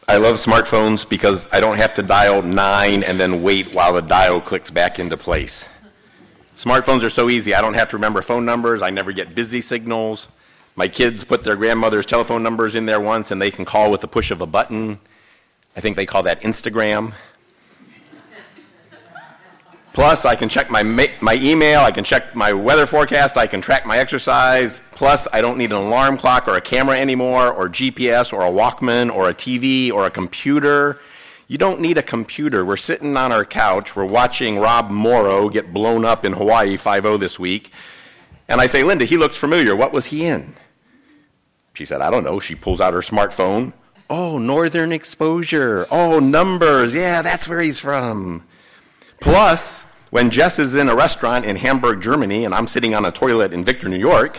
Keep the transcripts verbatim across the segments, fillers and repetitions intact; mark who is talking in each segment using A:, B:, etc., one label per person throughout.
A: I love smartphones because I don't have to dial nine and then wait while the dial clicks back into place. Smartphones are so easy. I don't have to remember phone numbers. I never get busy signals. My kids put their grandmother's telephone numbers in there once and they can call with the push of a button. I think they call that Instagram. Plus, I can check my ma- my email, I can check my weather forecast, I can track my exercise. Plus, I don't need an alarm clock or a camera anymore, or G P S, or a Walkman, or a T V, or a computer. You don't need a computer. We're sitting on our couch, we're watching Rob Morrow get blown up in Hawaii five oh this week. And I say, Linda, he looks familiar. What was he in? She said, I don't know. She pulls out her smartphone. Oh, Northern Exposure. Oh, Numbers. Yeah, that's where he's from. Plus, when Jess is in a restaurant in Hamburg, Germany, and I'm sitting on a toilet in Victor, New York,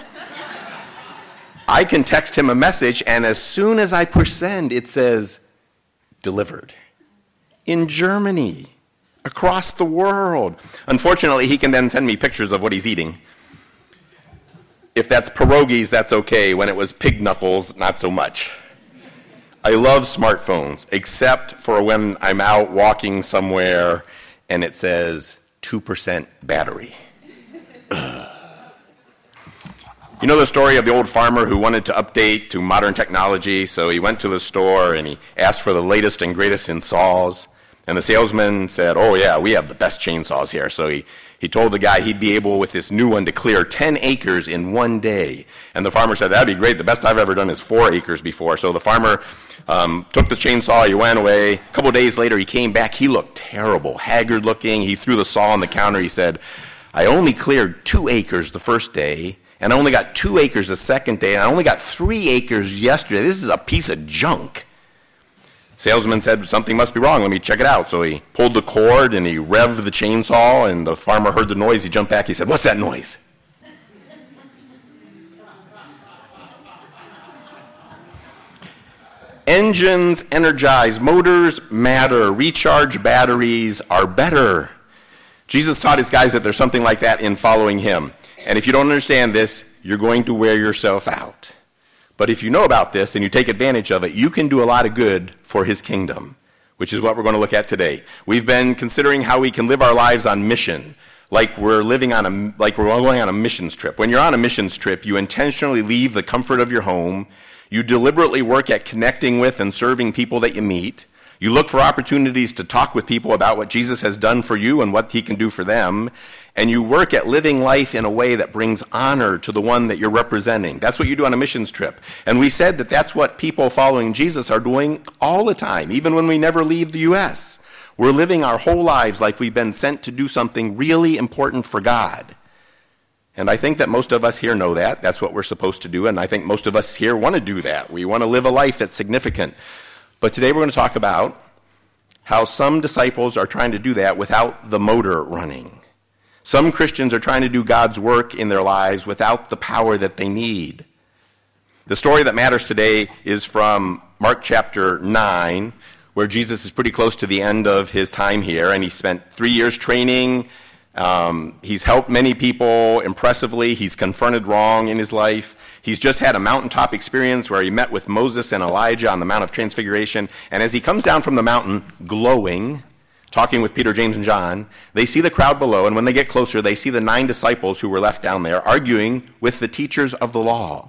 A: I can text him a message, and as soon as I push send, it says, delivered. In Germany, across the world. Unfortunately, he can then send me pictures of what he's eating. If that's pierogies, that's okay. When it was pig knuckles, not so much. I love smartphones, except for when I'm out walking somewhere and it says two percent battery. You know the story of the old farmer who wanted to update to modern technology, so he went to the store and he asked for the latest and greatest in saws, and the salesman said, oh yeah, we have the best chainsaws here. So he, he told the guy he'd be able with this new one to clear ten acres in one day. And the farmer said, that'd be great, the best I've ever done is four acres before. So the farmer Um, took the chainsaw, he went away. A couple days later, he came back. He looked terrible, haggard looking. He threw the saw on the counter. He said, I only cleared two acres the first day, and I only got two acres the second day, and I only got three acres yesterday. This is a piece of junk. Salesman said, something must be wrong. Let me check it out. So he pulled the cord, and he revved the chainsaw, and the farmer heard the noise. He jumped back. He said, what's that noise? Engines energize, motors matter, recharge batteries are better. Jesus taught his guys that there's something like that in following him. And if you don't understand this, you're going to wear yourself out. But if you know about this and you take advantage of it, you can do a lot of good for his kingdom, which is what we're going to look at today. We've been considering how we can live our lives on mission, like we're living on a, like we're going on a missions trip. When you're on a missions trip, you intentionally leave the comfort of your home. You deliberately work at connecting with and serving people that you meet. You look for opportunities to talk with people about what Jesus has done for you and what he can do for them. And you work at living life in a way that brings honor to the one that you're representing. That's what you do on a missions trip. And we said that that's what people following Jesus are doing all the time, even when we never leave the U S. We're living our whole lives like we've been sent to do something really important for God. And I think that most of us here know that. That's what we're supposed to do. And I think most of us here want to do that. We want to live a life that's significant. But today we're going to talk about how some disciples are trying to do that without the motor running. Some Christians are trying to do God's work in their lives without the power that they need. The story that matters today is from Mark chapter nine, where Jesus is pretty close to the end of his time here, and he spent three years training. Um, he's helped many people impressively. He's confronted wrong in his life. He's just had a mountaintop experience where he met with Moses and Elijah on the Mount of Transfiguration. And as he comes down from the mountain, glowing, talking with Peter, James, and John, they see the crowd below. And when they get closer, they see the nine disciples who were left down there arguing with the teachers of the law.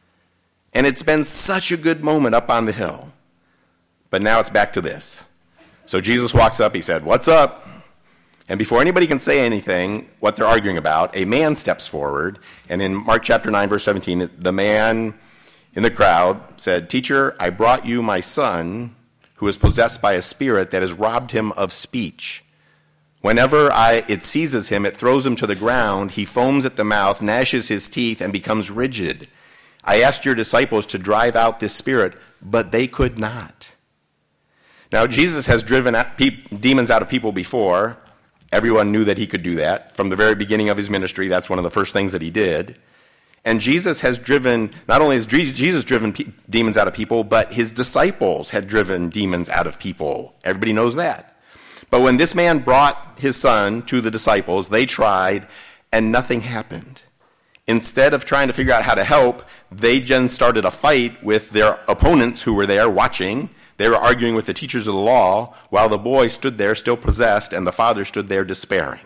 A: And it's been such a good moment up on the hill. But now it's back to this. So Jesus walks up. He said, "What's up?" And before anybody can say anything, what they're arguing about, a man steps forward. And in Mark chapter nine, verse seventeen, the man in the crowd said, "Teacher, I brought you my son who is possessed by a spirit that has robbed him of speech. Whenever I, it seizes him, it throws him to the ground. He foams at the mouth, gnashes his teeth, and becomes rigid. I asked your disciples to drive out this spirit, but they could not." Now, Jesus has driven pe- demons out of people before. Everyone knew that he could do that. From the very beginning of his ministry, that's one of the first things that he did. And Jesus has driven, not only has Jesus driven pe- demons out of people, but his disciples had driven demons out of people. Everybody knows that. But when this man brought his son to the disciples, they tried, and nothing happened. Instead of trying to figure out how to help, they then started a fight with their opponents who were there watching. They were arguing with the teachers of the law while the boy stood there still possessed and the father stood there despairing.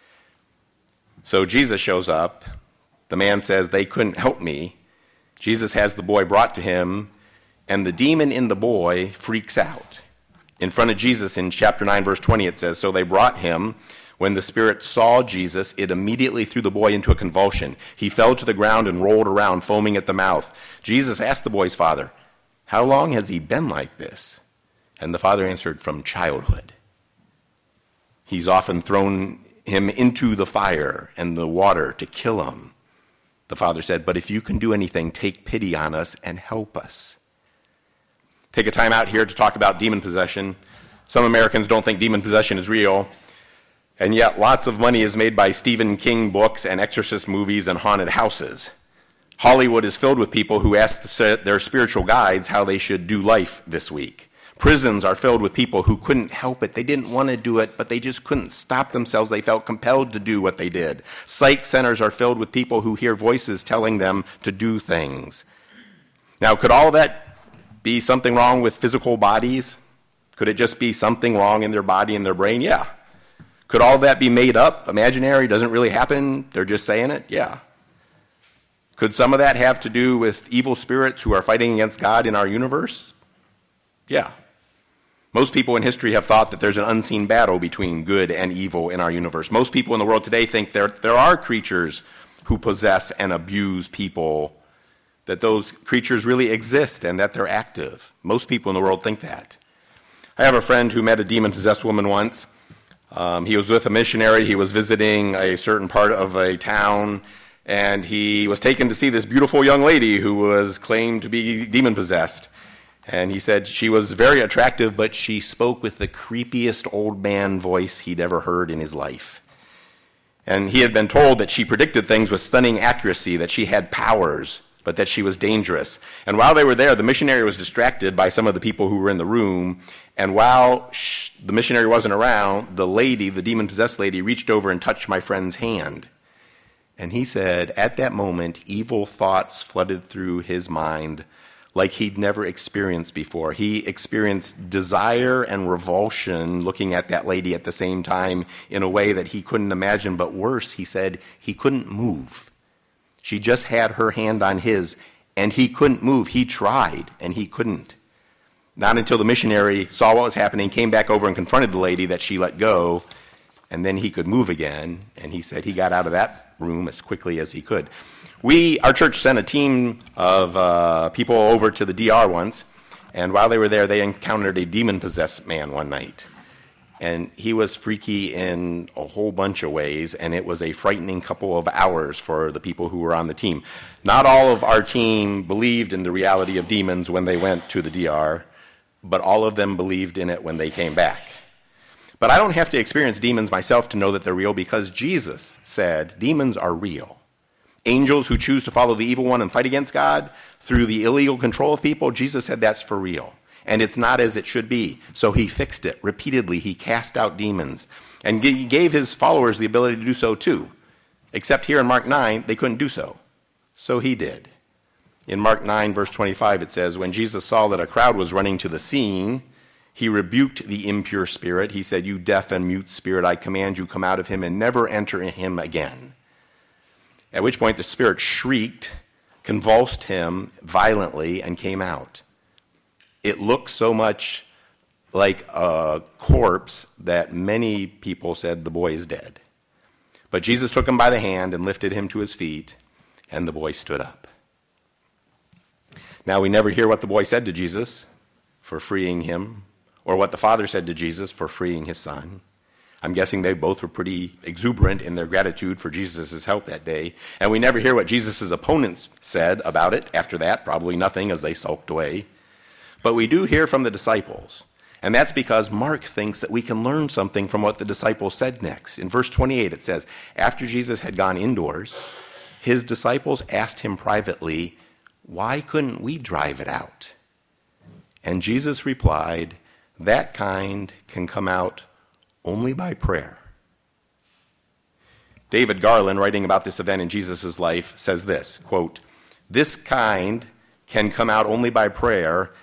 A: So Jesus shows up. The man says, they couldn't help me. Jesus has the boy brought to him, and the demon in the boy freaks out. In front of Jesus in chapter nine, verse twenty, it says, so they brought him. When the spirit saw Jesus, it immediately threw the boy into a convulsion. He fell to the ground and rolled around, foaming at the mouth. Jesus asked the boy's father, how long has he been like this? And the father answered, from childhood. He's often thrown him into the fire and the water to kill him. The father said, but if you can do anything, take pity on us and help us. Take a time out here to talk about demon possession. Some Americans don't think demon possession is real, and yet lots of money is made by Stephen King books and exorcist movies and haunted houses. Hollywood is filled with people who ask their spiritual guides how they should do life this week. Prisons are filled with people who couldn't help it. They didn't want to do it, but they just couldn't stop themselves. They felt compelled to do what they did. Psych centers are filled with people who hear voices telling them to do things. Now, could all that be something wrong with physical bodies? Could it just be something wrong in their body and their brain? Yeah. Could all that be made up, imaginary, doesn't really happen, they're just saying it? Yeah. Could some of that have to do with evil spirits who are fighting against God in our universe? Yeah. Most people in history have thought that there's an unseen battle between good and evil in our universe. Most people in the world today think there, there are creatures who possess and abuse people, that those creatures really exist and that they're active. Most people in the world think that. I have a friend who met a demon-possessed woman once. Um, he was with a missionary. He was visiting a certain part of a town, and he was taken to see this beautiful young lady who was claimed to be demon-possessed. And he said she was very attractive, but she spoke with the creepiest old man voice he'd ever heard in his life. And he had been told that she predicted things with stunning accuracy, that she had powers, but that she was dangerous. And while they were there, the missionary was distracted by some of the people who were in the room. And while sh- the missionary wasn't around, the lady, the demon-possessed lady, reached over and touched my friend's hand. And he said, at that moment, evil thoughts flooded through his mind like he'd never experienced before. He experienced desire and revulsion looking at that lady at the same time in a way that he couldn't imagine. But worse, he said, he couldn't move. She just had her hand on his, and he couldn't move. He tried, and he couldn't. Not until the missionary saw what was happening, came back over and confronted the lady that she let go, and then he could move again. And he said he got out of that room as quickly as he could. We, our church sent a team of uh, people over to the D R once, and while they were there, they encountered a demon-possessed man one night. And he was freaky in a whole bunch of ways, and it was a frightening couple of hours for the people who were on the team. Not all of our team believed in the reality of demons when they went to the D R, but all of them believed in it when they came back. But I don't have to experience demons myself to know that they're real, because Jesus said demons are real. Angels who choose to follow the evil one and fight against God through the illegal control of people, Jesus said that's for real. And it's not as it should be. So he fixed it repeatedly. He cast out demons. And he gave his followers the ability to do so too. Except here in Mark nine, they couldn't do so. So he did. In Mark nine, verse twenty-five, it says, when Jesus saw that a crowd was running to the scene, he rebuked the impure spirit. He said, you deaf and mute spirit, I command you, come out of him and never enter him again. At which point the spirit shrieked, convulsed him violently, and came out. It looked so much like a corpse that many people said the boy is dead. But Jesus took him by the hand and lifted him to his feet, and the boy stood up. Now we never hear what the boy said to Jesus for freeing him, or what the father said to Jesus for freeing his son. I'm guessing they both were pretty exuberant in their gratitude for Jesus' help that day. And we never hear what Jesus' opponents said about it after that, probably nothing as they sulked away. But we do hear from the disciples. And that's because Mark thinks that we can learn something from what the disciples said next. In verse twenty-eight, it says, after Jesus had gone indoors, his disciples asked him privately, why couldn't we drive it out? And Jesus replied, that kind can come out only by prayer. David Garland, writing about this event in Jesus' life, says this, quote, this kind can come out only by prayer,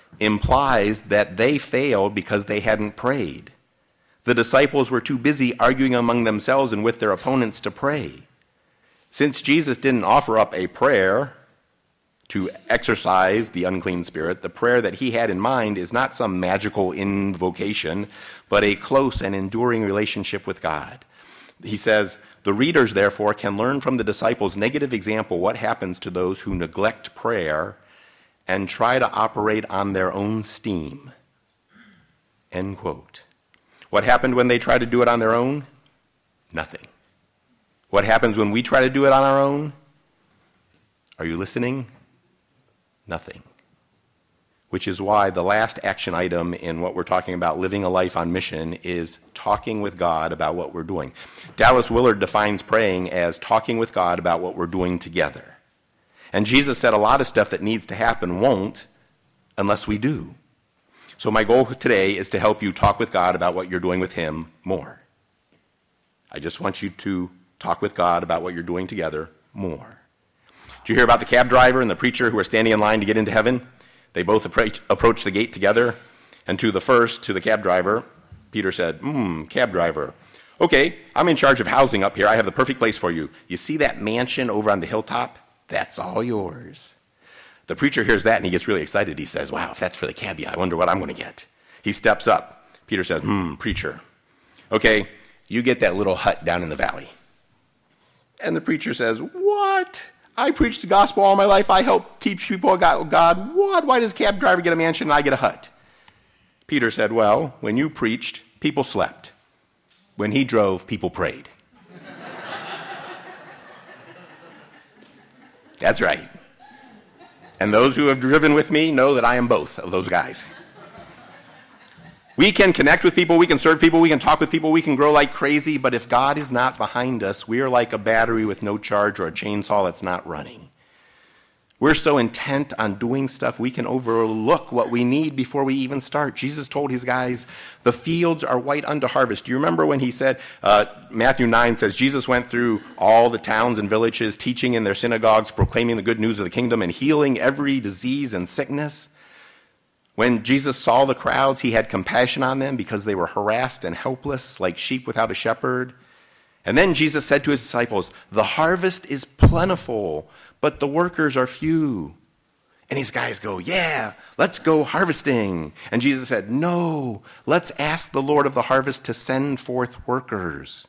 A: implies that they failed because they hadn't prayed. The disciples were too busy arguing among themselves and with their opponents to pray. Since Jesus didn't offer up a prayer to exorcise the unclean spirit, the prayer that he had in mind is not some magical invocation, but a close and enduring relationship with God. He says, the readers, therefore, can learn from the disciples' negative example what happens to those who neglect prayer and try to operate on their own steam. End quote. What happened when they try to do it on their own? Nothing. What happens when we try to do it on our own? Are you listening? Nothing. Which is why the last action item in what we're talking about, living a life on mission, is talking with God about what we're doing. Dallas Willard defines praying as talking with God about what we're doing together. And Jesus said a lot of stuff that needs to happen won't unless we do. So my goal today is to help you talk with God about what you're doing with him more. I just want you to talk with God about what you're doing together more. Did you hear about the cab driver and the preacher who are standing in line to get into heaven? They both approach, approach the gate together. And to the first, to the cab driver, Peter said, hmm, cab driver, okay, I'm in charge of housing up here. I have the perfect place for you. You see that mansion over on the hilltop? That's all yours. The preacher hears that and he gets really excited. He says, wow, if that's for the cabbie, I wonder what I'm going to get. He steps up. Peter says, hmm, preacher, okay, you get that little hut down in the valley. And the preacher says, what? I preached the gospel all my life. I help teach people about God. What? Why does a cab driver get a mansion and I get a hut? Peter said, well, when you preached, people slept. When he drove, people prayed. That's right. And those who have driven with me know that I am both of those guys. We can connect with people, we can serve people, we can talk with people, we can grow like crazy, but if God is not behind us, we are like a battery with no charge or a chainsaw that's not running. We're so intent on doing stuff, we can overlook what we need before we even start. Jesus told his guys, the fields are white unto harvest. Do you remember when he said, uh, Matthew nine says, Jesus went through all the towns and villages, teaching in their synagogues, proclaiming the good news of the kingdom, and healing every disease and sickness? When Jesus saw the crowds, he had compassion on them because they were harassed and helpless, like sheep without a shepherd. And then Jesus said to his disciples, the harvest is plentiful, but the workers are few. And his guys go, yeah, let's go harvesting. And Jesus said, no, let's ask the Lord of the harvest to send forth workers.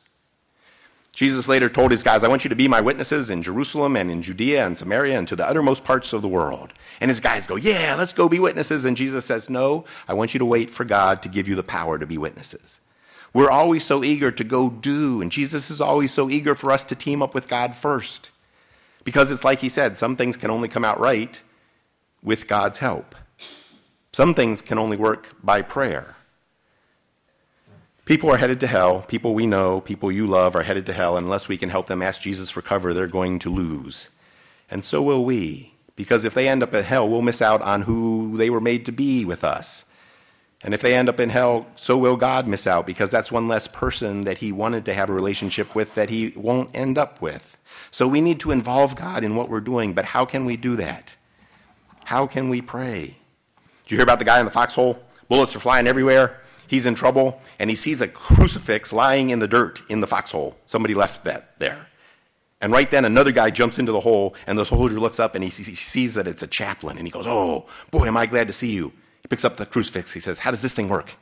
A: Jesus later told his guys, I want you to be my witnesses in Jerusalem and in Judea and Samaria and to the uttermost parts of the world. And his guys go, yeah, let's go be witnesses. And Jesus says, no, I want you to wait for God to give you the power to be witnesses. We're always so eager to go do, and Jesus is always so eager for us to team up with God first. Because it's like he said, some things can only come out right with God's help. Some things can only work by prayer. People are headed to hell. People we know, people you love are headed to hell. Unless we can help them ask Jesus for cover, they're going to lose. And so will we. Because if they end up in hell, we'll miss out on who they were made to be with us. And if they end up in hell, so will God miss out, because that's one less person that he wanted to have a relationship with that he won't end up with. So we need to involve God in what we're doing. But how can we do that? How can we pray? Did you hear about the guy in the foxhole? Bullets are flying everywhere. He's in trouble, and he sees a crucifix lying in the dirt in the foxhole. Somebody left that there. And right then, another guy jumps into the hole, and the soldier looks up, and he sees that it's a chaplain. And he goes, oh, boy, am I glad to see you. He picks up the crucifix. He says, how does this thing work?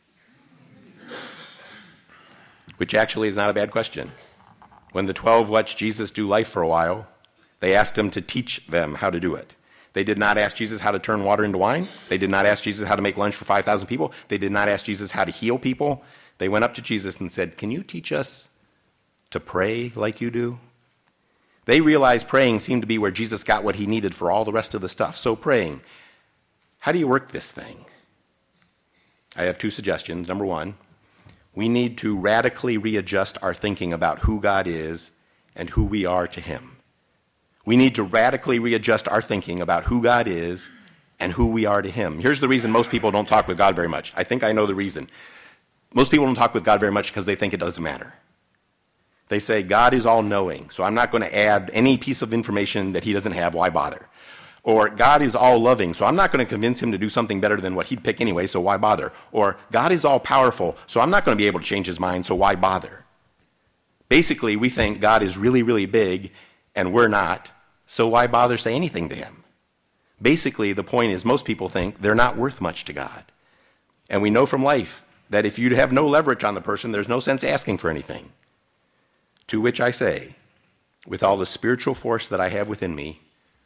A: Which actually is not a bad question. When the twelve watched Jesus do life for a while, they asked him to teach them how to do it. They did not ask Jesus how to turn water into wine. They did not ask Jesus how to make lunch for five thousand people. They did not ask Jesus how to heal people. They went up to Jesus and said, can you teach us to pray like you do? They realized praying seemed to be where Jesus got what he needed for all the rest of the stuff. So praying, how do you work this thing? I have two suggestions. Number one, we need to radically readjust our thinking about who God is and who we are to him. We need to radically readjust our thinking about who God is and who we are to him. Here's the reason most people don't talk with God very much. I think I know the reason. Most people don't talk with God very much because they think it doesn't matter. They say, God is all-knowing, so I'm not going to add any piece of information that he doesn't have. Why bother? Or God is all loving, so I'm not going to convince him to do something better than what he'd pick anyway, so why bother? Or God is all powerful, so I'm not going to be able to change his mind, so why bother? Basically, we think God is really, really big, and we're not, so why bother say anything to him? Basically, the point is most people think they're not worth much to God. And we know from life that if you have no leverage on the person, there's no sense asking for anything. To which I say, with all the spiritual force that I have within me,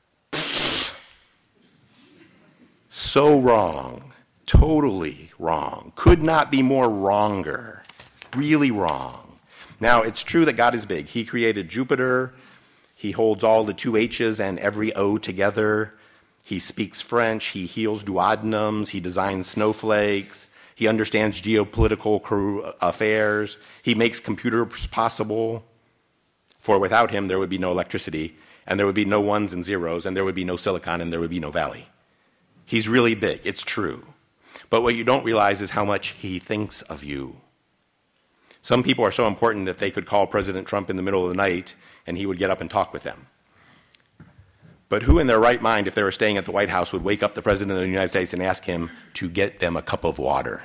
A: so wrong, totally wrong, could not be more wronger, really wrong. Now, it's true that God is big. He created Jupiter. He holds all the two H's and every O together. He speaks French. He heals duodenums. He designs snowflakes. He understands geopolitical affairs. He makes computers possible. For without him, there would be no electricity, and there would be no ones and zeros, and there would be no silicon, and there would be no valley. He's really big. It's true. But what you don't realize is how much he thinks of you. Some people are so important that they could call President Trump in the middle of the night, and he would get up and talk with them. But who in their right mind, if they were staying at the White House, would wake up the President of the United States and ask him to get them a cup of water?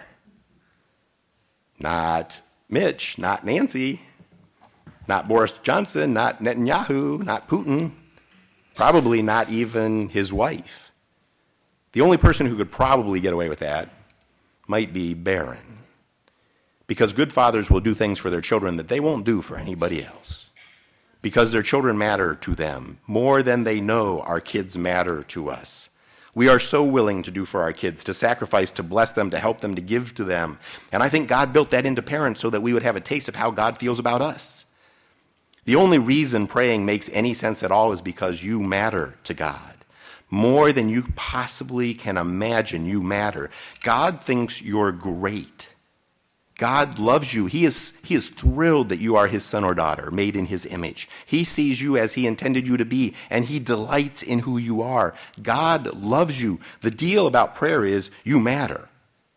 A: Not Mitch, not Nancy, not Boris Johnson, not Netanyahu, not Putin, probably not even his wife. The only person who could probably get away with that might be Barron. Because good fathers will do things for their children that they won't do for anybody else. Because their children matter to them more than they know our kids matter to us. We are so willing to do for our kids, to sacrifice, to bless them, to help them, to give to them. And I think God built that into parents so that we would have a taste of how God feels about us. The only reason praying makes any sense at all is because you matter to God. More than you possibly can imagine, you matter. God thinks you're great. God loves you. He is, he is thrilled that you are his son or daughter, made in his image. He sees you as he intended you to be, and he delights in who you are. God loves you. The deal about prayer is you matter.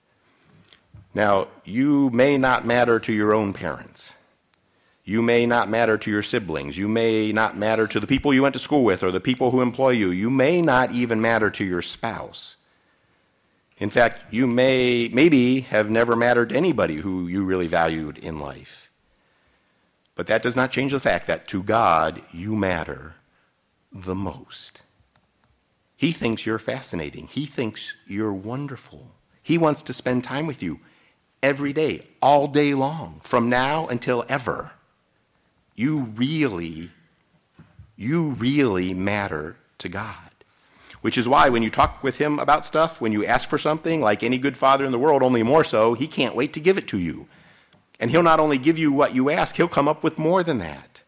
A: Now, you may not matter to your own parents. You may not matter to your siblings. You may not matter to the people you went to school with or the people who employ you. You may not even matter to your spouse. In fact, you may maybe have never mattered to anybody who you really valued in life. But that does not change the fact that to God, you matter the most. He thinks you're fascinating. He thinks you're wonderful. He wants to spend time with you every day, all day long, from now until ever. You really, you really matter to God. Which is why when you talk with him about stuff, when you ask for something, like any good father in the world, only more so, he can't wait to give it to you. And he'll not only give you what you ask, he'll come up with more than that.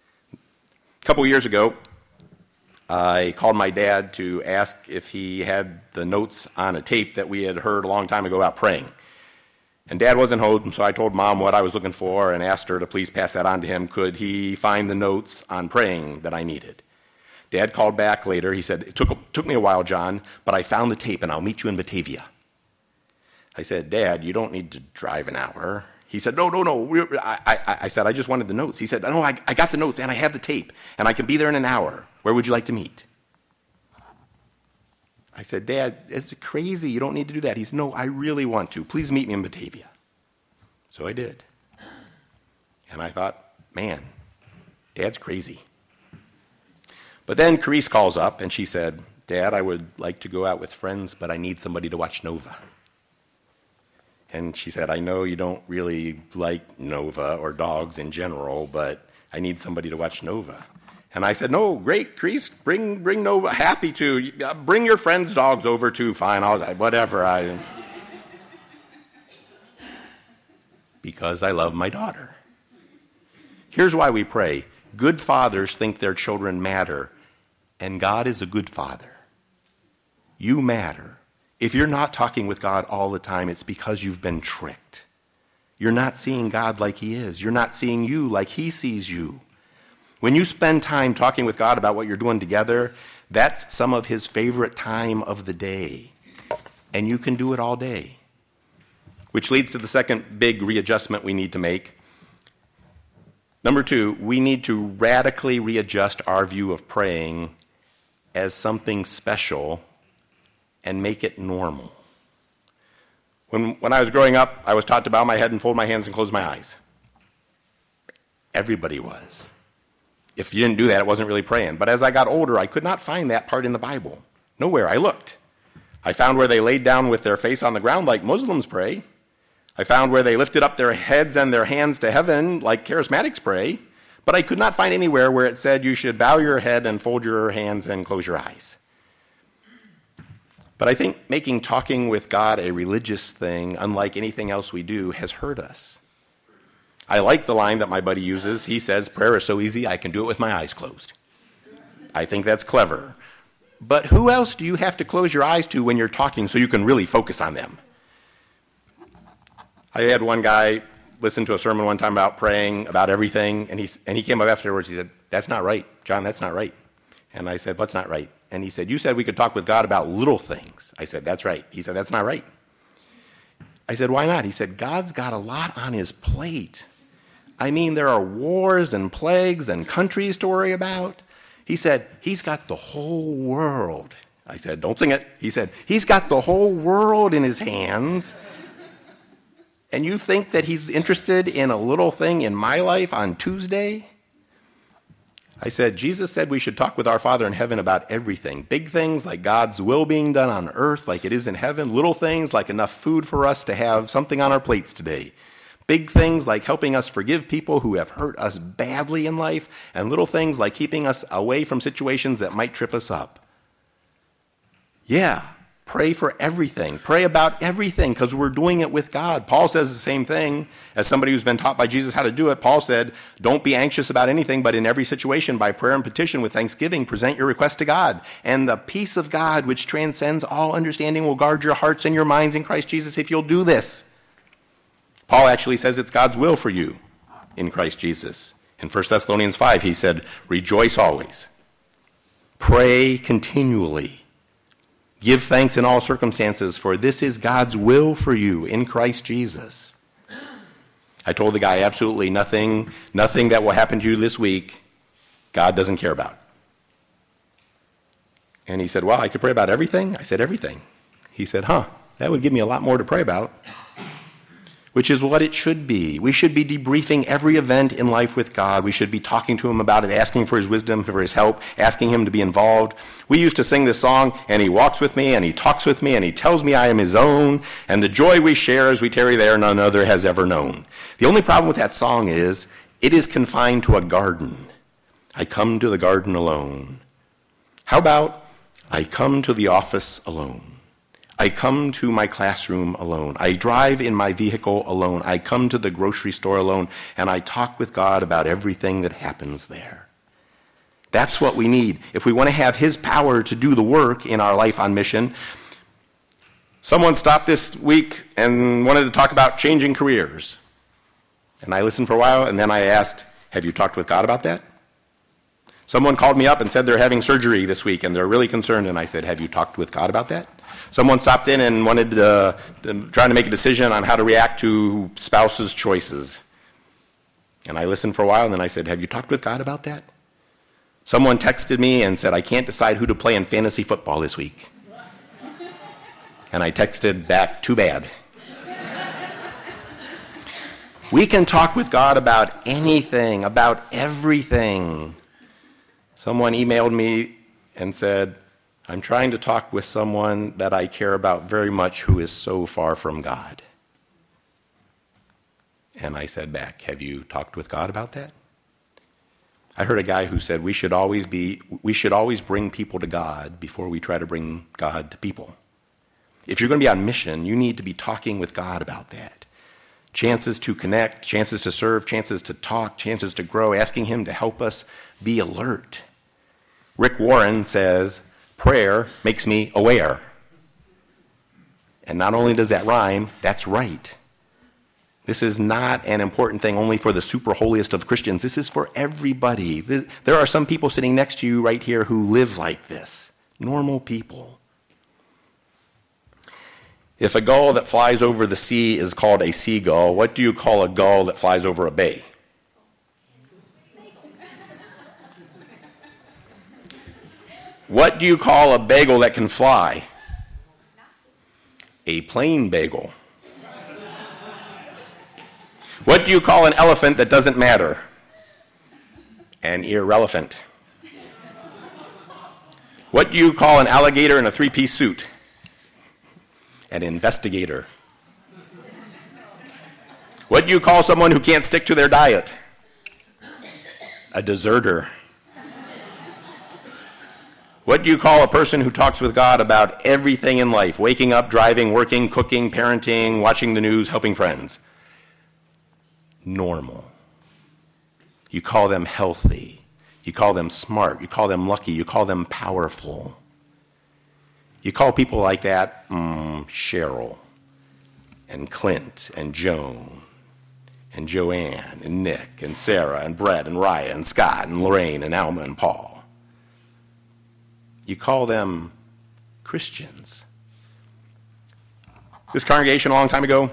A: A couple years ago, I called my dad to ask if he had the notes on a tape that we had heard a long time ago about praying. And Dad wasn't home, so I told Mom what I was looking for and asked her to please pass that on to him. Could he find the notes on praying that I needed? Dad called back later. He said, it took, took me a while, John, but I found the tape, and I'll meet you in Batavia. I said, Dad, you don't need to drive an hour. He said, no, no, no. We're, I, I, I said, I just wanted the notes. He said, no, I, I got the notes, and I have the tape, and I can be there in an hour. Where would you like to meet? I said, Dad, it's crazy. You don't need to do that. He said, no, I really want to. Please meet me in Batavia. So I did. And I thought, man, Dad's crazy. But then Carice calls up, and she said, Dad, I would like to go out with friends, but I need somebody to watch Nova. And she said, I know you don't really like Nova or dogs in general, but I need somebody to watch Nova. And I said, no, great, Carice, bring bring Nova, happy to. Bring your friends' dogs over too, fine, I'll, whatever. I, because I love my daughter. Here's why we pray. Good fathers think their children matter, and God is a good father. You matter. If you're not talking with God all the time, it's because you've been tricked. You're not seeing God like he is. You're not seeing you like he sees you. When you spend time talking with God about what you're doing together, that's some of his favorite time of the day. And you can do it all day. Which leads to the second big readjustment we need to make. Number two, we need to radically readjust our view of praying as something special and make it normal. When, when I was growing up, I was taught to bow my head and fold my hands and close my eyes. Everybody was. If you didn't do that, it wasn't really praying. But as I got older, I could not find that part in the Bible. Nowhere. I looked. I found where they laid down with their face on the ground like Muslims pray. I found where they lifted up their heads and their hands to heaven like charismatics pray. But I could not find anywhere where it said you should bow your head and fold your hands and close your eyes. But I think making talking with God a religious thing, unlike anything else we do, has hurt us. I like the line that my buddy uses. He says, prayer is so easy, I can do it with my eyes closed. I think that's clever. But who else do you have to close your eyes to when you're talking so you can really focus on them? I had one guy listen to a sermon one time about praying about everything, and he, and he came up afterwards. He said, that's not right. John, that's not right. And I said, what's not right? And he said, you said we could talk with God about little things. I said, that's right. He said, that's not right. I said, why not? He said, God's got a lot on his plate. I mean, there are wars and plagues and countries to worry about. He said, he's got the whole world. I said, don't sing it. He said, he's got the whole world in his hands. And you think that he's interested in a little thing in my life on Tuesday? I said, Jesus said we should talk with our Father in heaven about everything. Big things like God's will being done on earth like it is in heaven. Little things like enough food for us to have something on our plates today. Big things like helping us forgive people who have hurt us badly in life. And little things like keeping us away from situations that might trip us up. Yeah, pray for everything. Pray about everything because we're doing it with God. Paul says the same thing. As somebody who's been taught by Jesus how to do it, Paul said, don't be anxious about anything, but in every situation, by prayer and petition with thanksgiving, present your request to God. And the peace of God, which transcends all understanding, will guard your hearts and your minds in Christ Jesus if you'll do this. Paul actually says it's God's will for you in Christ Jesus. In First Thessalonians five, he said, rejoice always. Pray continually. Give thanks in all circumstances, for this is God's will for you in Christ Jesus. I told the guy absolutely nothing, nothing that will happen to you this week, God doesn't care about. And he said, well, I could pray about everything? I said, everything. He said, huh, that would give me a lot more to pray about. Which is what it should be. We should be debriefing every event in life with God. We should be talking to him about it, asking for his wisdom, for his help, asking him to be involved. We used to sing this song, and he walks with me, and he talks with me, and he tells me I am his own, and the joy we share as we tarry there none other has ever known. The only problem with that song is it is confined to a garden. I come to the garden alone. How about I come to the office alone? I come to my classroom alone. I drive in my vehicle alone. I come to the grocery store alone, and I talk with God about everything that happens there. That's what we need. If we want to have his power to do the work in our life on mission. Someone stopped this week and wanted to talk about changing careers. And I listened for a while, and then I asked, have you talked with God about that? Someone called me up and said they're having surgery this week, and they're really concerned, and I said, have you talked with God about that? Someone stopped in and wanted uh, trying to make a decision on how to react to spouses' choices. And I listened for a while, and then I said, have you talked with God about that? Someone texted me and said, I can't decide who to play in fantasy football this week. And I texted back, too bad. We can talk with God about anything, about everything. Someone emailed me and said, I'm trying to talk with someone that I care about very much who is so far from God. And I said back, have you talked with God about that? I heard a guy who said we should always be, we should always bring people to God before we try to bring God to people. If you're going to be on mission, you need to be talking with God about that. Chances to connect, chances to serve, chances to talk, chances to grow, asking him to help us be alert. Rick Warren says, prayer makes me aware. And not only does that rhyme, that's right. This is not an important thing only for the super holiest of Christians. This is for everybody. There are some people sitting next to you right here who live like this. Normal people. If a gull that flies over the sea is called a seagull, what do you call a gull that flies over a bay? What do you call a bagel that can fly? A plain bagel. What do you call an elephant that doesn't matter? An irrelevant. What do you call an alligator in a three-piece suit? An investigator. What do you call someone who can't stick to their diet? A deserter. What do you call a person who talks with God about everything in life? Waking up, driving, working, cooking, parenting, watching the news, helping friends. Normal. You call them healthy. You call them smart. You call them lucky. You call them powerful. You call people like that mm, Cheryl and Clint and Joan and Joanne and Nick and Sarah and Brett and Raya and Scott and Lorraine and Alma and Paul. You call them Christians. This congregation a long time ago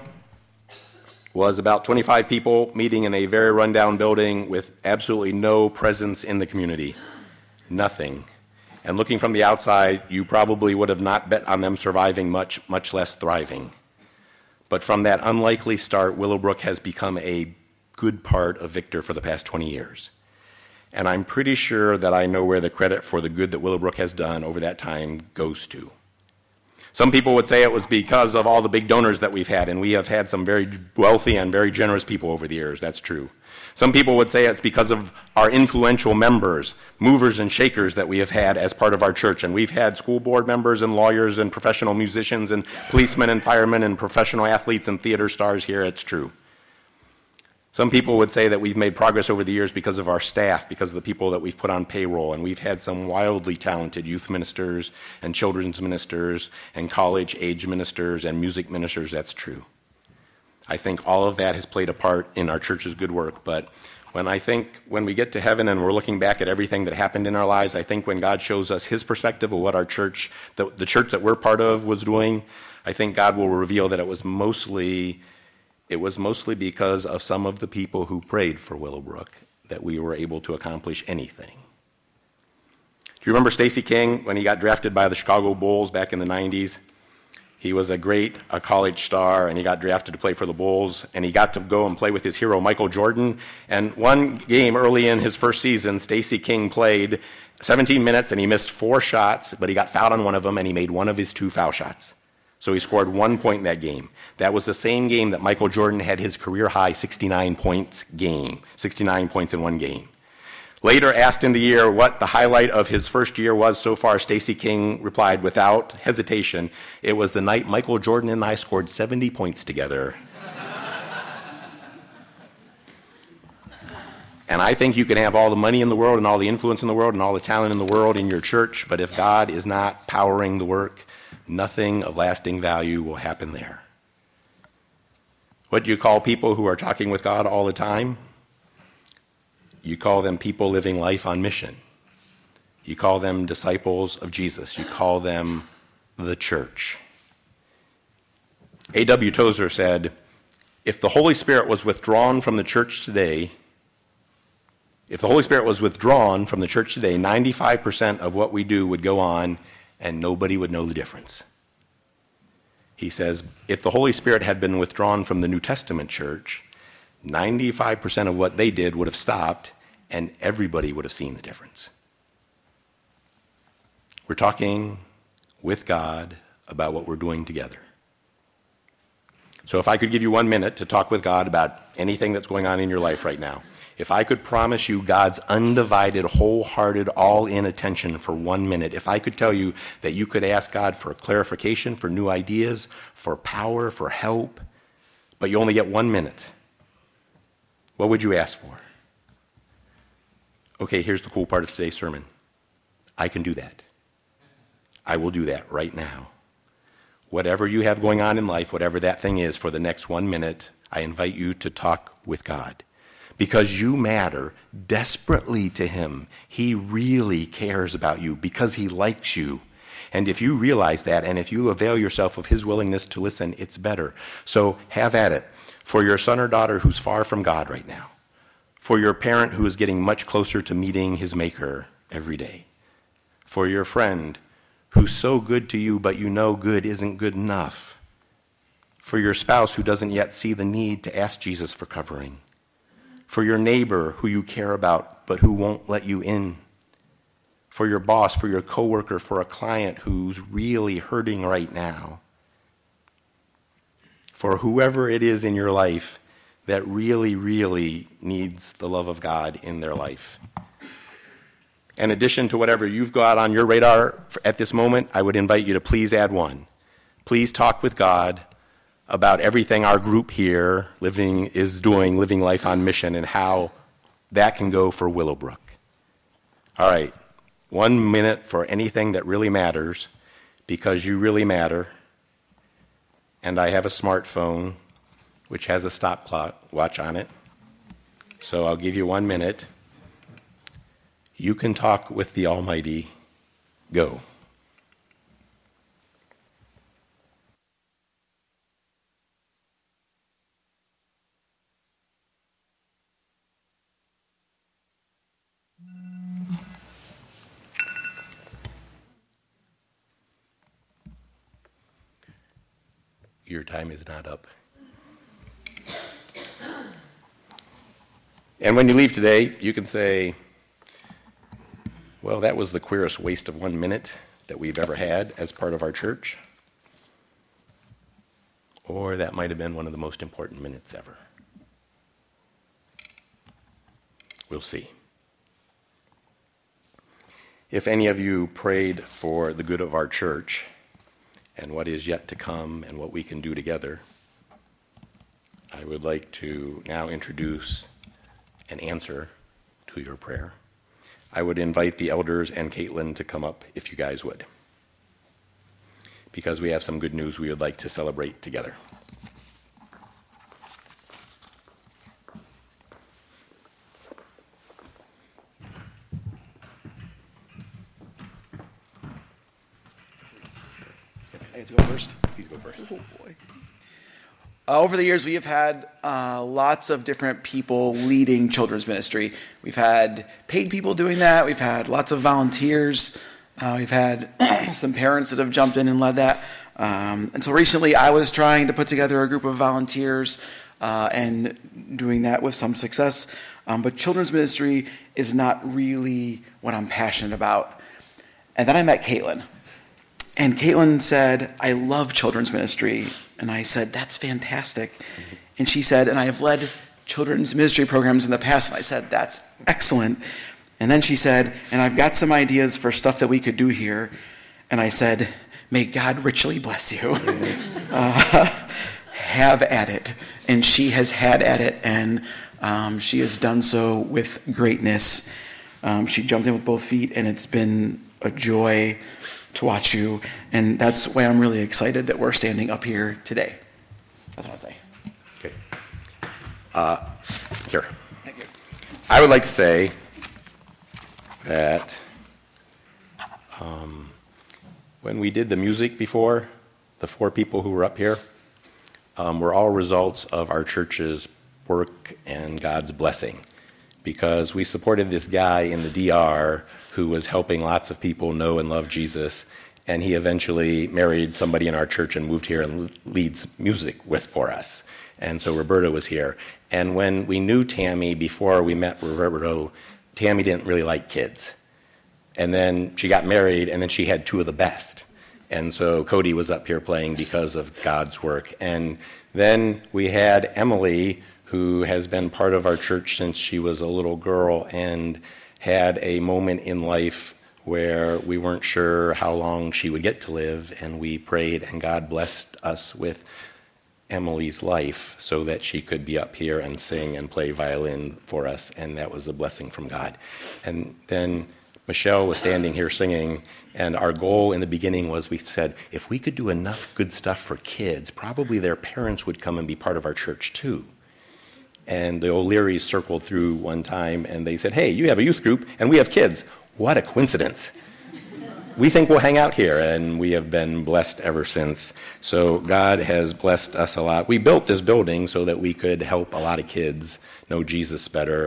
A: was about twenty-five people meeting in a very rundown building with absolutely no presence in the community. Nothing. And looking from the outside, you probably would have not bet on them surviving much, much less thriving. But from that unlikely start, Willowbrook has become a good part of Victor for the past twenty years. And I'm pretty sure that I know where the credit for the good that Willowbrook has done over that time goes to. Some people would say it was because of all the big donors that we've had, and we have had some very wealthy and very generous people over the years. That's true. Some people would say it's because of our influential members, movers and shakers that we have had as part of our church. And we've had school board members and lawyers and professional musicians and policemen and firemen and professional athletes and theater stars here. It's true. Some people would say that we've made progress over the years because of our staff, because of the people that we've put on payroll, and we've had some wildly talented youth ministers and children's ministers and college-age ministers and music ministers. That's true. I think all of that has played a part in our church's good work, but when I think when we get to heaven and we're looking back at everything that happened in our lives, I think when God shows us his perspective of what our church, the, the church that we're part of was doing, I think God will reveal that it was mostly It was mostly because of some of the people who prayed for Willowbrook that we were able to accomplish anything. Do you remember Stacey King when he got drafted by the Chicago Bulls back in the nineties? He was a great a college star, and he got drafted to play for the Bulls, and he got to go and play with his hero, Michael Jordan. And one game early in his first season, Stacey King played seventeen minutes, and he missed four shots, but he got fouled on one of them, and he made one of his two foul shots. So he scored one point in that game. That was the same game that Michael Jordan had his career-high sixty-nine points game, sixty-nine points in one game. Later, asked in the year what the highlight of his first year was so far, Stacey King replied without hesitation, it was the night Michael Jordan and I scored seventy points together. And I think you can have all the money in the world and all the influence in the world and all the talent in the world in your church, but if God is not powering the work, nothing of lasting value will happen there. What do you call people who are talking with God all the time? You call them people living life on mission. You call them disciples of Jesus. You call them the church. A W Tozer said, if the Holy Spirit was withdrawn from the church today, if the Holy Spirit was withdrawn from the church today, ninety-five percent of what we do would go on and nobody would know the difference. He says, if the Holy Spirit had been withdrawn from the New Testament church, ninety-five percent of what they did would have stopped, and everybody would have seen the difference. We're talking with God about what we're doing together. So if I could give you one minute to talk with God about anything that's going on in your life right now, if I could promise you God's undivided, wholehearted, all-in attention for one minute, if I could tell you that you could ask God for clarification, for new ideas, for power, for help, but you only get one minute, what would you ask for? Okay, here's the cool part of today's sermon. I can do that. I will do that right now. Whatever you have going on in life, whatever that thing is, for the next one minute, I invite you to talk with God. Because you matter desperately to him. He really cares about you because he likes you. And if you realize that, and if you avail yourself of his willingness to listen, it's better. So have at it. For your son or daughter who's far from God right now. For your parent who is getting much closer to meeting his maker every day. For your friend who's so good to you, but you know good isn't good enough. For your spouse who doesn't yet see the need to ask Jesus for covering. For your neighbor who you care about, but who won't let you in. For your boss, for your coworker, for a client who's really hurting right now. For whoever it is in your life that really, really needs the love of God in their life. In addition to whatever you've got on your radar at this moment, I would invite you to please add one. Please talk with God about everything our group here living is doing, Living Life on Mission, and how that can go for Willowbrook. All right, one minute for anything that really matters, because you really matter. And I have a smartphone which has a stopwatch on it. So I'll give you one minute. You can talk with the Almighty. Go. Your time is not up. And when you leave today, you can say, well, that was the queerest waste of one minute that we've ever had as part of our church. Or that might have been one of the most important minutes ever. We'll see. If any of you prayed for the good of our church and what is yet to come and what we can do together, I would like to now introduce an answer to your prayer. I would invite the elders and Caitlin to come up if you guys would, because we have some good news we would like to celebrate together.
B: I get to go first?
A: Please go first.
B: Oh, boy. Uh, over the years, we have had uh, lots of different people leading children's ministry. We've had paid people doing that. We've had lots of volunteers. Uh, we've had some parents that have jumped in and led that. Um, until recently, I was trying to put together a group of volunteers uh, and doing that with some success. Um, but children's ministry is not really what I'm passionate about. And then I met Caitlin. And Caitlin said, I love children's ministry. And I said, that's fantastic. Mm-hmm. And she said, and I have led children's ministry programs in the past. And I said, that's excellent. And then she said, and I've got some ideas for stuff that we could do here. And I said, may God richly bless you. Mm-hmm. uh, have at it. And she has had at it. And um, she has done so with greatness. Um, she jumped in with both feet. And it's been a joy to watch you, and that's why I'm really excited that we're standing up here today. That's what I say.
A: Okay. Uh, here.
B: Thank you.
A: I would like to say that um, when we did the music before, the four people who were up here um, were all results of our church's work and God's blessing, because we supported this guy in the D R who was helping lots of people know and love Jesus, and he eventually married somebody in our church and moved here and leads music with for us. And so Roberta was here. And when we knew Tammy before we met Roberto, Tammy didn't really like kids. And then she got married, and then she had two of the best. And so Cody was up here playing because of God's work. And then we had Emily, who has been part of our church since she was a little girl, and had a moment in life where we weren't sure how long she would get to live, and we prayed, and God blessed us with Emily's life so that she could be up here and sing and play violin for us, and that was a blessing from God. And then Michelle was standing here singing, and our goal in the beginning was, we said, if we could do enough good stuff for kids, probably their parents would come and be part of our church too. And the O'Learys circled through one time, and they said, hey, you have a youth group, and we have kids. What a coincidence. We think we'll hang out here, and we have been blessed ever since. So God has blessed us a lot. We built this building so that we could help a lot of kids know Jesus better.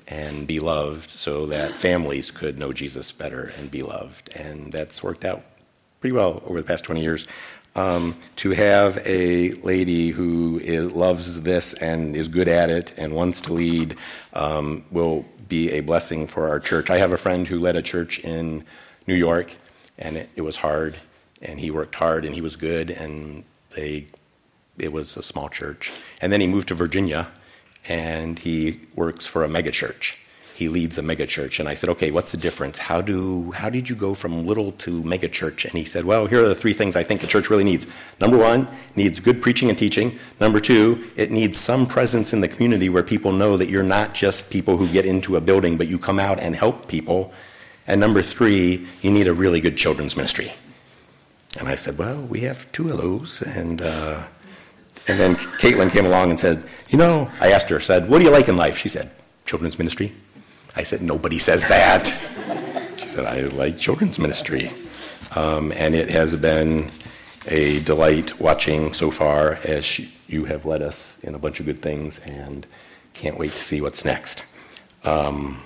A: and be loved so that families could know Jesus better and be loved. And that's worked out pretty well over the past twenty years. Um, to have a lady who is, loves this and is good at it and wants to lead um, will be a blessing for our church. I have a friend who led a church in New York, and it, it was hard, and he worked hard, and he was good, and they it was a small church. And then he moved to Virginia, and he works for a mega church. He leads a mega church. And I said, okay, what's the difference? How do how did you go from little to mega church? And he said, well, here are the three things I think the church really needs. Number one, needs good preaching and teaching. Number two, it needs some presence in the community where people know that you're not just people who get into a building, but you come out and help people. And number three, you need a really good children's ministry. And I said, well, we have two of those. And uh, and then Caitlin came along and said, you know, I asked her, said, what do you like in life? She said, children's ministry. I said, nobody says that. She said, I like children's ministry. Um, and it has been a delight watching so far as she, you have led us in a bunch of good things, and can't wait to see what's next. Um,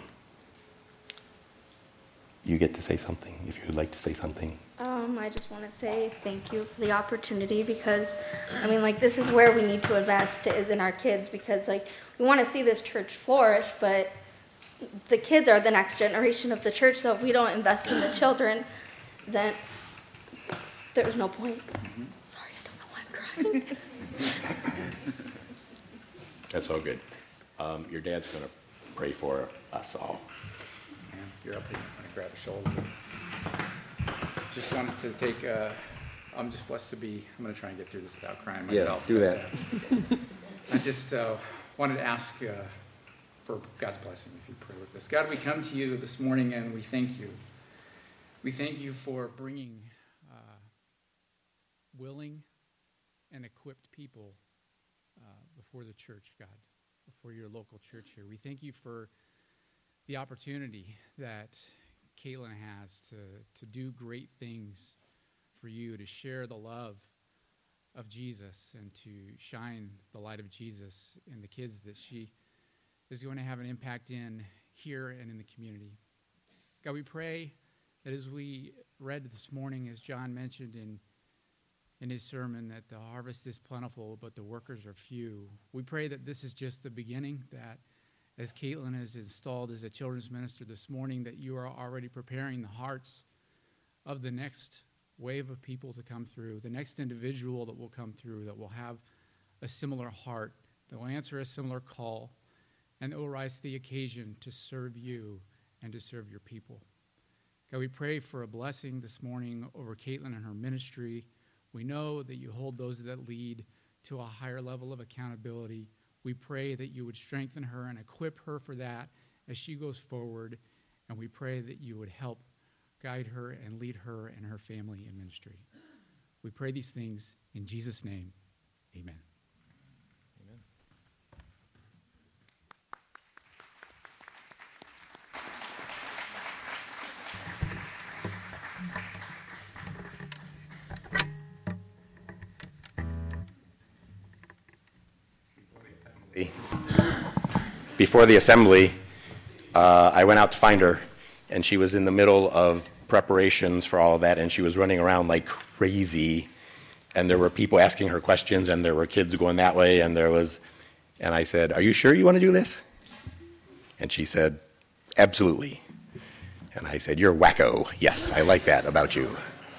A: you get to say something, if you would like to say something.
C: Um, I just want to say thank you for the opportunity, because, I mean, like, this is where we need to invest, is in our kids, because, like, we want to see this church flourish, but the kids are the next generation of the church, so if we don't invest in the children, then there's no point. Mm-hmm. Sorry, I don't know why I'm crying.
A: That's all good. Um, your dad's going to pray for us all.
D: Yeah, you're up here. I'm going to grab a shoulder. Just wanted to take, uh, I'm just blessed to be, I'm going to try and get through this without crying myself.
A: Yeah, do that.
D: But, uh, I just uh, wanted to ask uh, for God's blessing if you pray with us. God, we come to you this morning and we thank you. We thank you for bringing uh, willing and equipped people uh, before the church, God, before your local church here. We thank you for the opportunity that Caitlin has to, to do great things for you, to share the love of Jesus and to shine the light of Jesus in the kids that she is going to have an impact in here and in the community. God, we pray that as we read this morning, as John mentioned in, in his sermon, that the harvest is plentiful, but the workers are few. We pray that this is just the beginning, that as Caitlin is installed as a children's minister this morning, that you are already preparing the hearts of the next wave of people to come through, the next individual that will come through, that will have a similar heart, that will answer a similar call, and that will rise to the occasion to serve you and to serve your people. God, we pray for a blessing this morning over Caitlin and her ministry. We know that you hold those that lead to a higher level of accountability. We pray that you would strengthen her and equip her for that as she goes forward, and we pray that you would help guide her and lead her and her family in ministry. We pray these things in Jesus' name. Amen.
A: Amen. Before the assembly, uh, I went out to find her, and she was in the middle of preparations for all of that, and she was running around like crazy, and there were people asking her questions, and there were kids going that way, and there was, and I said, are you sure you want to do this? And she said, absolutely. And I said, you're wacko. Yes, I like that about you.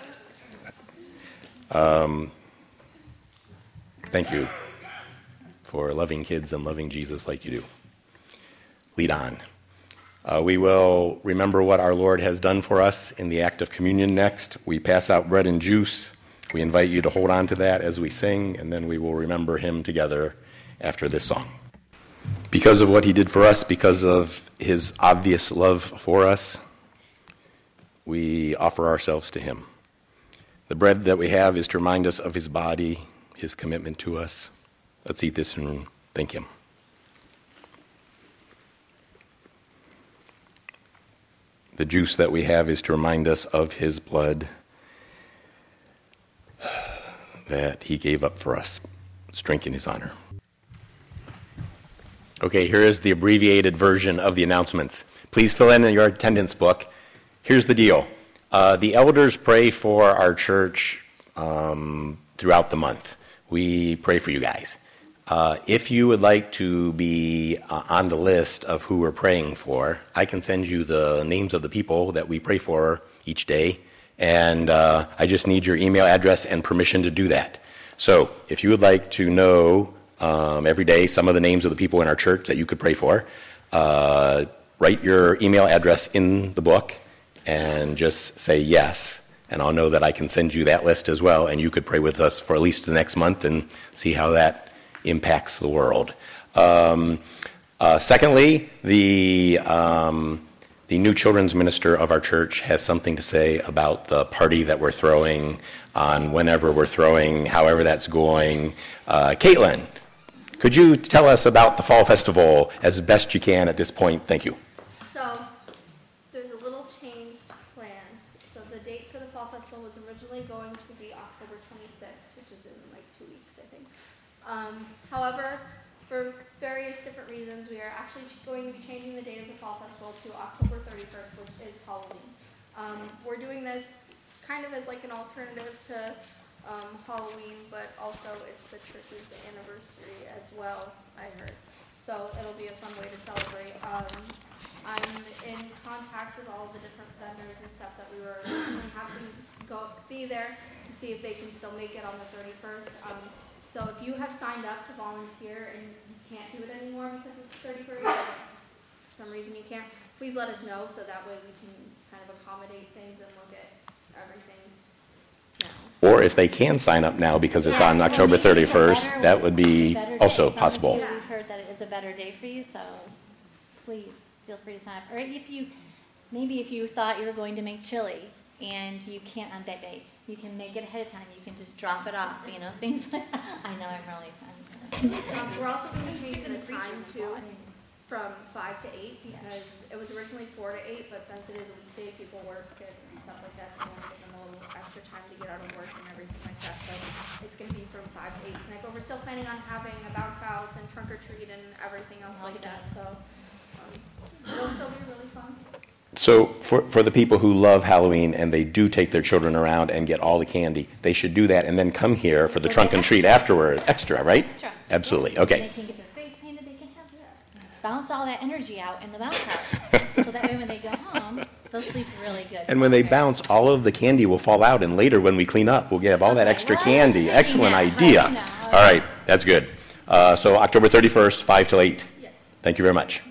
A: Um, thank you for loving kids and loving Jesus like you do. Lead on. Uh, we will remember what our Lord has done for us in the act of communion next. We pass out bread and juice. We invite you to hold on to that as we sing, and then we will remember him together after this song. Because of what he did for us, because of his obvious love for us, we offer ourselves to him. The bread that we have is to remind us of his body, his commitment to us. Let's eat this and thank him. The juice that we have is to remind us of his blood that he gave up for us. Let's drink in his honor. Okay, here is the abbreviated version of the announcements. Please fill in your attendance book. Here's the deal. Uh, the elders pray for our church um, throughout the month. We pray for you guys. Uh, if you would like to be uh, on the list of who we're praying for, I can send you the names of the people that we pray for each day, and uh, I just need your email address and permission to do that. So if you would like to know um, every day some of the names of the people in our church that you could pray for, uh, write your email address in the book and just say yes, and I'll know that I can send you that list as well, and you could pray with us for at least the next month and see how that impacts the world. Um, uh, secondly, the um, the new children's minister of our church has something to say about the party that we're throwing on whenever we're throwing, however that's going. Uh, Caitlin, could you tell us about the Fall Festival as best you can at this point? Thank you.
C: So there's a little change to plans. So the date for the Fall Festival was originally going to be October twenty-sixth, which is in like two weeks, I think. Um, however, for various different reasons, we are actually going to be changing the date of the Fall Festival to October thirty-first, which is Halloween. Um, we're doing this kind of as like an alternative to um, Halloween, but also it's the church's anniversary as well, I heard. So it'll be a fun way to celebrate. Um, I'm in contact with all the different vendors and stuff that we were originally having go be there to see if they can still make it on the thirty-first. Um, So if you have signed up to volunteer and you can't do it anymore because it's thirty-first, for some reason you can't, please let us know so that way we can kind of accommodate things and look at everything now.
A: Or if they can sign up now because it's
E: Yeah,
A: on
E: well,
A: October
E: maybe it's a
A: thirty-first,
E: better-
A: that would be
E: better day.
A: also
E: Some of
A: possible.
E: you, We've heard that it is a better day for you, so please feel free to sign up. Or if you, maybe if you thought you were going to make chili and you can't on that day, you can make it ahead of time. You can just drop it off, you know, things like that. I know, I'm really fun.
C: Um, we're also going to change the time too from five to eight because it was originally four to eight, but since it is a weekday, people work and stuff like that, so we want to give them a little extra time to get out of work and everything like that. So it's going to be from five to eight tonight, but we're still planning on having a bounce house and trunk or treat and everything else like that. So um, it'll still be really fun.
A: So for, for the people who love Halloween and they do take their children around and get all the candy, they should do that and then come here for the
E: For
A: trunk
E: the
A: and treat
E: extra.
A: afterward. Extra, right?
E: Extra.
A: Absolutely.
E: Yeah.
A: Okay.
E: They can get their face painted, they can have bounce all that energy out in the bounce house. So that way when they go home, they'll sleep really good.
A: And when they
E: Okay.
A: bounce, all of the candy will fall out, and later when we clean up, we'll get all that
E: Okay,
A: extra
E: well,
A: candy.
E: I was
A: Excellent
E: thinking that,
A: idea.
E: but, you know,
A: All right, that's good. Uh, so October thirty-first, five till eight.
C: Yes.
A: Thank you very much.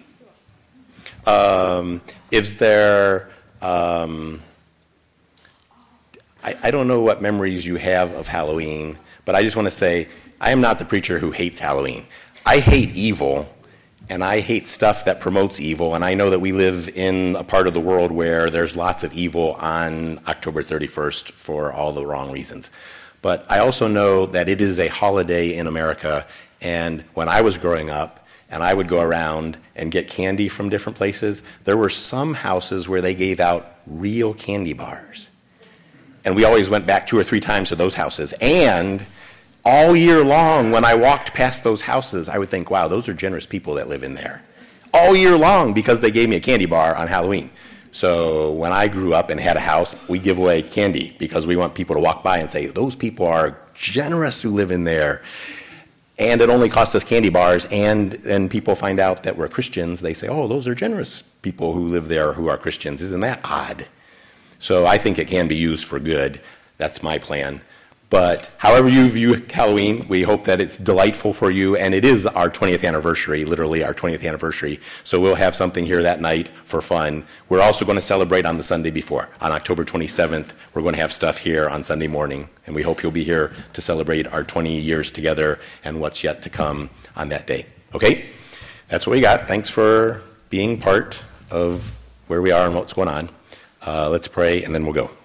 A: Um, is there... Um, I, I don't know what memories you have of Halloween, but I just want to say I am not the preacher who hates Halloween. I hate evil, and I hate stuff that promotes evil, and I know that we live in a part of the world where there's lots of evil on October thirty-first for all the wrong reasons. But I also know that it is a holiday in America, and when I was growing up, and I would go around and get candy from different places, there were some houses where they gave out real candy bars. And we always went back two or three times to those houses. And all year long, when I walked past those houses, I would think, wow, those are generous people that live in there. All year long, because they gave me a candy bar on Halloween. So when I grew up and had a house, we give away candy because we want people to walk by and say, those people are generous who live in there. And it only costs us candy bars, and then people find out that we're Christians. They say, oh, those are generous people who live there who are Christians. Isn't that odd? So I think it can be used for good. That's my plan. But however you view Halloween, we hope that it's delightful for you. And it is our twentieth anniversary, literally our twentieth anniversary. So we'll have something here that night for fun. We're also going to celebrate on the Sunday before. On October twenty-seventh, we're going to have stuff here on Sunday morning. And we hope you'll be here to celebrate our twenty years together and what's yet to come on that day. Okay? That's what we got. Thanks for being part of where we are and what's going on. Uh, let's pray, and then we'll go.